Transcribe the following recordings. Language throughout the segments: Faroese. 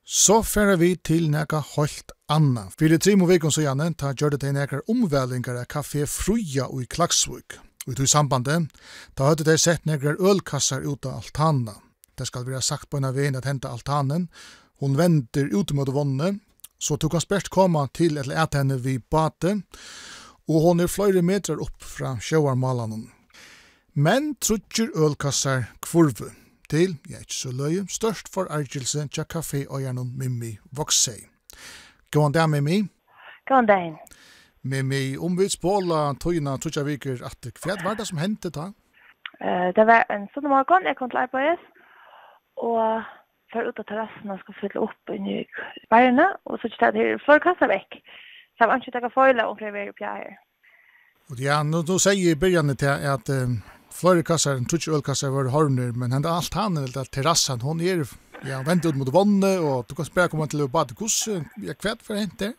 Så færer vi til nækka helt anna. Fyrir 3 veikon siden ta gjør det til nækka omvælingar av Kafé Fruja i Klaksvik. Og i sambandet, da hadde de sett nækka ølkassar ut av altanna. Det skal være sagt på en av veien at henta altanen. Hun venter ut mot vonne, så tog han spørst komme til et et henne vid bate, og hun flere meter opp fra sjøvarmalanen. Men trutjer ølkassar kvorve til, ikke så løye, størst forargelse til Kafé og gjennom Mimmi Voksei. Gåan dag, Mimmi. Gåan dag. Mimmi, vi spåla tøyna trutja viker at hva var det som hendte da? Det var en sånn morgen, jeg kom til arbeidet, og for ut av terrassen og skal fylle opp i bærene, og så kjøtte jeg flere kasser vekk. Så jeg var ikke takket foile og krever opp her. Ja, nå sier byrjane til at flere kasser, trutje ølkasser var horner, men henne alt han, eller terrassen, hun vendt ut mot vannet, og du kan spørre komme til å bade. Hvordan hva for hent der?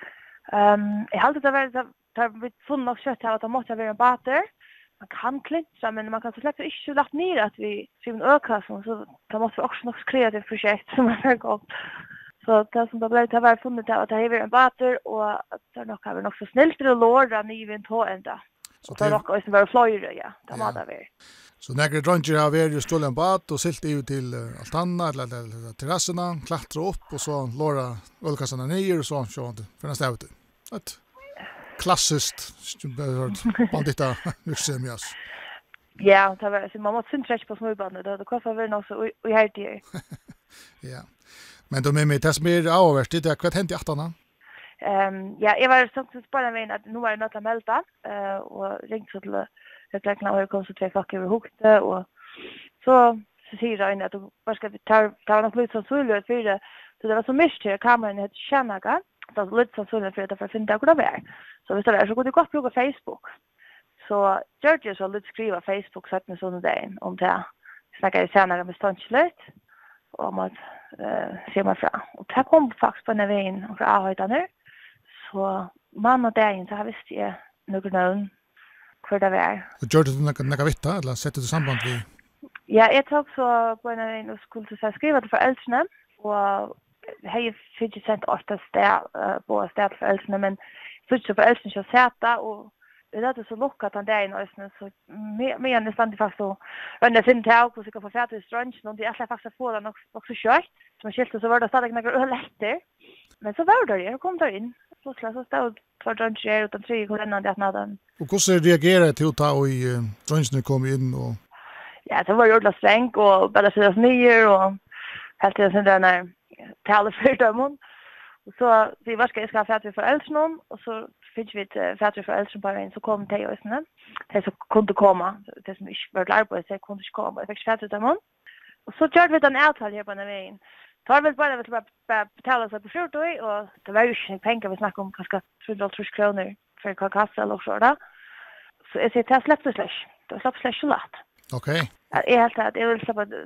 Jeg halte det var blitt funnet nok kjøtt her, at det måtte være en bater. Man kan klintra, men man kan så slett ikke lagt ned at vi skriver en ølkassen, så det måtte være også nok kreativt prosjekt som er gått. Så det som det ble til å være funnet til at det er en bater, og at det nok har vært nok så snilt til å låre nye en tå enda. Så det er nok også være fløyre, ja. Det må det være. Så når dronjer har vært stålet en bat og silt ut til altanna eller terrassena, klatra opp og så låra ølkassene ned og så for neste ute. Et klassiskt banditta virksomhet. Ja, det var, så man måtte synne på småbandet, det kostet vel nok så uhjertig. Ja. Men du med meg, det som avhverst, det hva hendte i aftana? Ja, jeg var samtidig på den veien at nå var jeg nødt til å melde, og ringte så til rettleggene, og jeg kom så 2 folk over hukte, og så sier jeg at det var nok litt sannsynlig for det, så det var så mye til kameraen het Kjennaga, det var litt sannsynlig for det for å finne det hvor det var. Så hvis det var, så kunne jeg godt bruke Facebook. Så George så litt skriva Facebook 17. dagen om det. Snakker jeg senere med Ståndslitt, om at se meg fra. Og det kom faktisk på denne veien fra avhøytene. Så mann og dagen så har visst jeg noen navn hvor det var. Og gjør du noe vitt da, eller setter du samband vi? Ja, jeg tok så på denne veien og skulle til å skrive til foreldrene, og jeg fikk ikke sendt 8 sted på sted for foreldrene, men så ikke foreldrene ikke sette, og det er så lukket den dagen, så mye er stand faktisk å rønne sin til hvordan jeg kan få fært i strøngen, og de er faktisk få det nok så kjørt, som er skilt, så var det stadig noen øletter. Men så var det jeg kom der inn, så stod for drøngen utan 3 kolonner det natten. Og hvordan reagerer jeg til å ta og drøngene kom inn? Og... Ja, det var jo ordentlig streng, og bare siden nye, og helt til sin denne taler for dem. Og så vi var skal ha fært vi foreldrene, og så fikk vi fært vi foreldrene på veien, så kom de og sånn. De som kunne komme, de som ikke var til arbeid, så kunne ikke komme, og jeg fikk fært ut dem. Og så kjørte vi den avtale her på denne veien. Så har vi bare betale seg på 40, og det var jo ikke penger vi snakket om, kanskje 300 kroner for en kasse eller så da. Så jeg sier til jeg slipper slash. Det slipper slash så lett. Ok. Jeg vil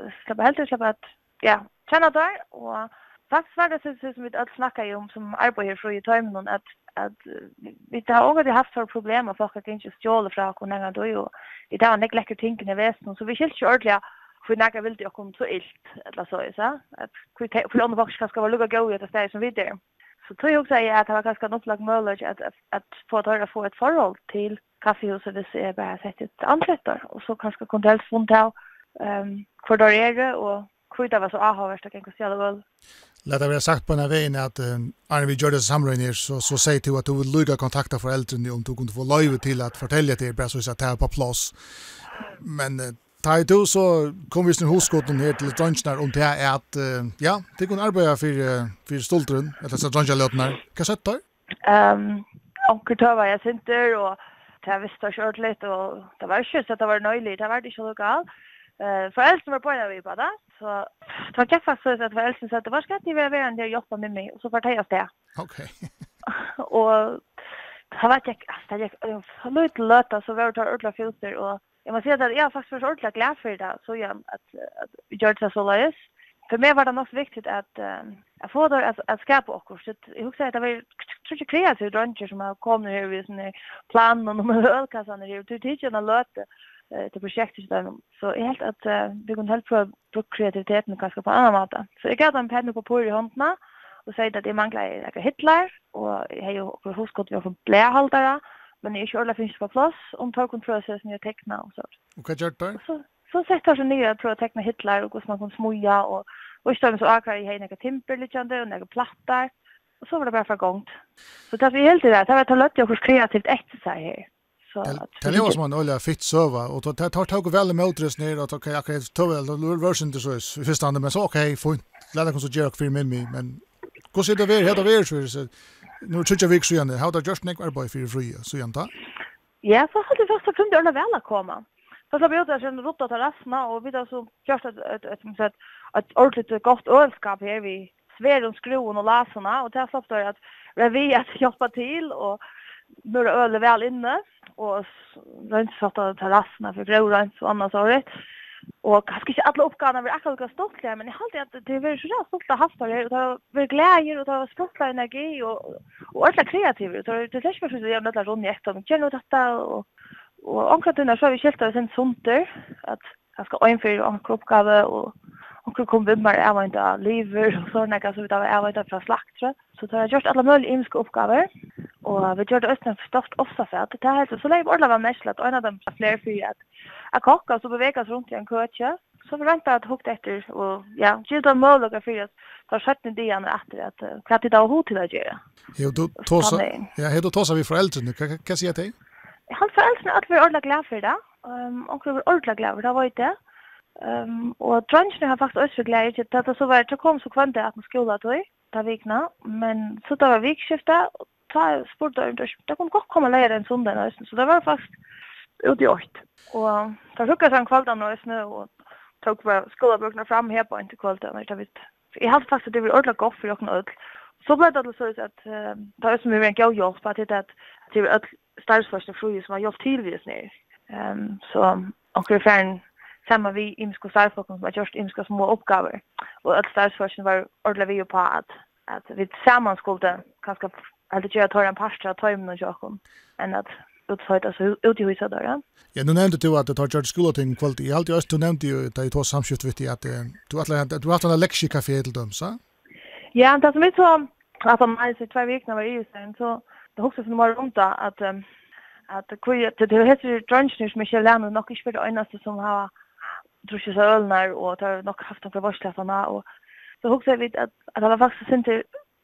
slippe at, ja, kjenne der, og faktisk var det som vi alle snakket om som arbeider fra i tøymen, at vi har også hatt for problemer, folk har ikke stjålet fra hvordan det er, og det var ikke lekkert tingene i vesten, så vi skilte ikke ordentlig for nægget vil det komme så ilt, eller så, at for andre folk skal være lukket gå ut av stedet som vi der. Så tror jeg også at det var ganske en opplagt mulig at få et forhold til kaffehuset hvis jeg bare sett et ansett, og så kanskje kunne helst funnet av hvor det er, og hvor det var så avhåverst at jeg kan stjæle vel. Låt det være sagt på denne veien at Arne vi gjør det sammenligner, så sier du at du vil lykke kontakta foreldrene om du kunne få løyve til at fortelle til bare så at det er på plass. Men ta i to så kom vi sin hoskotten her til drønnsner om det er at ja, det kunne arbeide for stolteren, eller så drønnsløten her. Hva sett du? Onker tøva jeg synter, og det visste jeg kjørt litt, og det var ikke så at det var nøylig, det var ikke så lokalt. Foreldrene var på en av vi på det, så det var ikke faktisk at foreldrene sa at det var skatt de ville være en del hjelpe med meg, og så fortalte jeg oss det. Ok. Og det var ikke, det var litt løte, så var det ordentlig filter, og jeg må si at jeg faktisk var så ordentlig glad for det, så igjen, at vi gjør det så løs. For meg var det nok viktig at jeg får det at skape okkur, så jeg husker at det var ikke kreative drønner som har kommet her ved sånne planen og med ølkassene her, til tidligere løte, till projektet där så är helt att vi kan helt pröva kreativiteten kanske på annan måte. Så jag gav dem penna på pur i handen och säger att det manglar några Hitler och jag har ju huskot vi har fått blähållare men det är inte alla finns på plats om tar kontrollprocessen jag teckna och så. Och vad gör du? Så sätter sig ner att pröva teckna Hitler och hur man kan smuja och istället så akar i några timper lite och några plattar och så var det bara för gångt. Så det vi helt det där det var att lätt jag kreativt efter sig här. Det är som en olja fitt söva och det tar väl emot ner att okej jag kan ta väl version till så förstående men så okej fint lära kan så göra för mig men hur ser det ver så nu tror jag vi också igen how the just make arbete för fria så igen då. Ja så hade vi fast kunde alla väl komma. Så så blev det sen rotta terrassna och vi då så just ett ordentligt gott ölskap här vi svär skruven och laserna och det så att vi att hjälpa till och nu är öl väl inne och renssatta terrasserna för grönrens och annat så rätt. Och kanske inte alla uppgifterna var akkurat stolta men jag hade att det var så stolta hastar och det var glädje och det var sportlig energi och alla kreativa så det är så för jag nödda runt i ett och känner detta och omkring så vi skilta sen sunter att jag ska inför en uppgave och kom vimmar även liver och såna kan så vi där även från slakt så det har gjort alla möjliga inska uppgifter och vi gör det östern förstått ofta för att det här så länge alla var mest att en av dem fler för att kocka så bevegas runt i en kötje så vi väntar att hugga efter och ja ge dem möjligheter för att ta sätten det igen efter att kvart det hot till att göra. Jo då tosa vi föräldrarna kan säga det. Han föräldrarna att vi är ordentligt glada för det. Och vi är ordentligt glada för det var det. Och drönchen har faktiskt också glädje till att så var det kom så kvant att man skola då ta vikna men så det var vikskifte ta sportar det kom gott komma lära en söndag så det var faktiskt utgjort och ta hugga sen kvällen och snö och tog på skolaböckerna fram här på inte kvällen och jag hade faktiskt det var ordentligt gott för jag öll så blev det så att det är som vi en hjälp på att det är startförsta frågor som har hjälpt till vis ner så och ungefär samma vi imsko startfolk som har gjort imsko små uppgifter och att startförsten var ordentligt vi på att vi tillsammans skulle kanske eller jag tar en pastor att ta in och jag än att utsöka så ut i huset där. Ja, nu nämnde du att det har gjort skolating kvalitet. Jag alltid du nämnde ju att det var samskift vid att du har haft en lektiekafé till dem, så? Ja, det som vi så att om alltså 2 veckor var i sen så det också som var runt att det heter drunchen som jag lärde nog inte för det enaste som har druckit så ölnar och har nog haft några varslaffarna och så också vet att det var faktiskt inte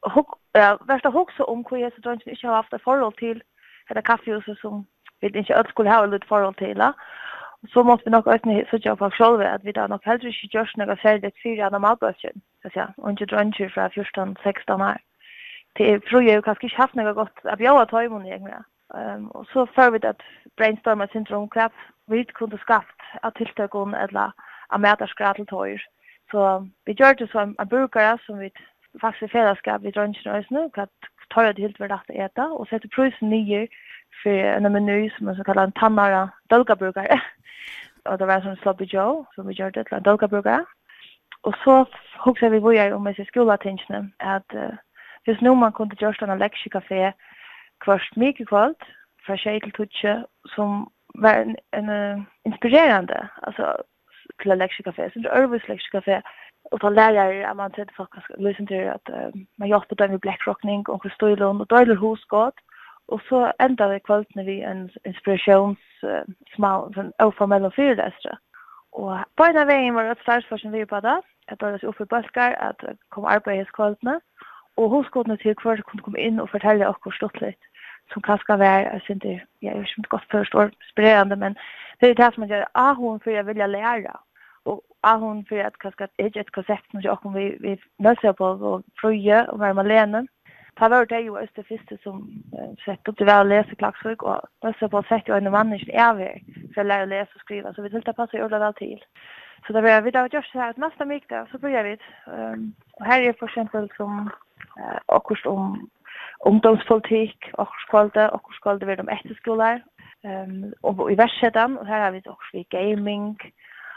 värsta också om hur jag så drunchen inte har haft ett förhåll till det kaffehuset som vi inte alls skulle ha ett förhåll till. Så måste vi nog också söka på själva att vi då nog hellre inte görs några färdigt fyra av malbötchen. Så att säga, och inte drunchen från 14-16 år. Det tror jag kanske inte haft något gott att bjöda ta emot egna. Och så för vi att brainstorma syndrom kraft vi kunde skapt att tilltagen eller att mäta skratteltojer. Så vi gör det som en burgare som vi faktiskt i fällskap vid drunchen och nu att ta det helt för att äta och sätta prisen ner för en meny som är så kallad en tannara dolkaburgare. Och det var som Sloppy Joe som vi gör det till en dolkaburgare. Och så huxar vi vad om med skolatingen att just nu man kunde göra en lektiekafé kvart mycket kvalt från tjej till tutche som var en inspirerande alltså till en lektiekafé. Så det är Örvis lektiekafé och ta lärare att man sätter folk att lyssna till att man hjälper dem med blackrockning och stylon och dålig husgård. Och så ändrar det kvalt när vi en inspirations smal en oformell föreläsare. Och på den vägen var det startförsen vi på det att det var upp i Balkar att komma arbetskvältna och husgårdna till kvart kunde komma in och fortälla och stortligt som kanske var inte jag vet inte gott förstår inspirerande men det är det som jag hon för jag vill lära och hon för att kanske ett koncept som jag kommer vi möter på och fria och vara alene. Ta var det ju det första som sett upp det väl läsa klaxvik och möter på sätt och en människa är för att lära läsa och skriva så vi vill ta passa ordla väl till. Så det var vi då just så här att nästa vecka så börjar vi och här är för exempel som också om ungdomspolitik och skolde vid de efterskolar och i Västsätan och här har vi också gaming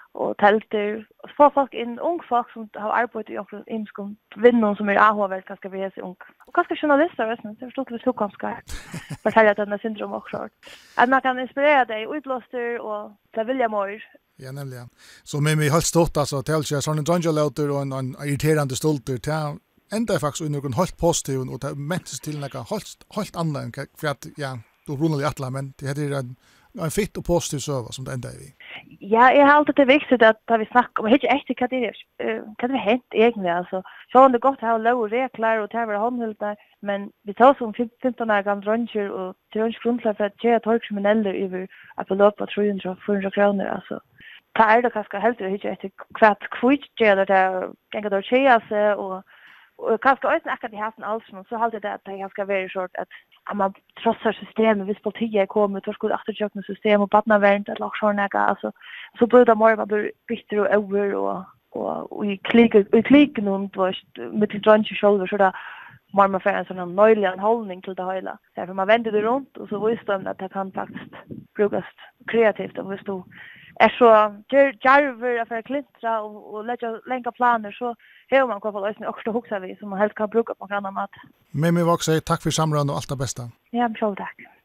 och tälter. Och få folk in, ung folk som har arbetat i också imskom vinnor som är AHV ganska vi är ung. Och ganska journalister, vet ni, det förstår vi så kanske. Fortälja att den syndrom också. Att man kan inspirera dig utblåster och ta vilja mer. Ja, nämligen. Så med mig helt stort alltså till sig sån en drungelauter och en irriterande stolter till ända faktiskt i någon helt positiv och det mättes till några helt andra för att ja, då runnar det alla men det är en fitt och positiv server som det enda är vi. Ja, jag har alltid det viktigt att vi snackar om inte echt vad det hänt egentligen alltså. Så det gott att ha lov regler och tävla handhållna men vi tar som 15 år gamla druncher och drunch grundlag för att ge att kriminella över att beloppa 300-400 kronor alltså. Det det kanske helt inte efter kvart gör det gänga då tjeja sig och kanske också akkurat det haft en alls så håller det att det ska vara short att man trotsar systemet vis politiet kommer så skulle återköpa system och barnavärn att låta såna alltså så blir det mer vad blir bitter och över och vi klickar någon på med till drunch shoulder så där man får en sån möjlig hållning till det hela. Därför man vänder det runt och så visst att det kan faktiskt brukas kreativt och visst då är så jarver för klintra och lägga planer så har man kvar lösning också huxa vi som man helt kan bruka på annan mat. Men vi vill också säga tack för samrådet och allt det bästa. Ja, bra tack.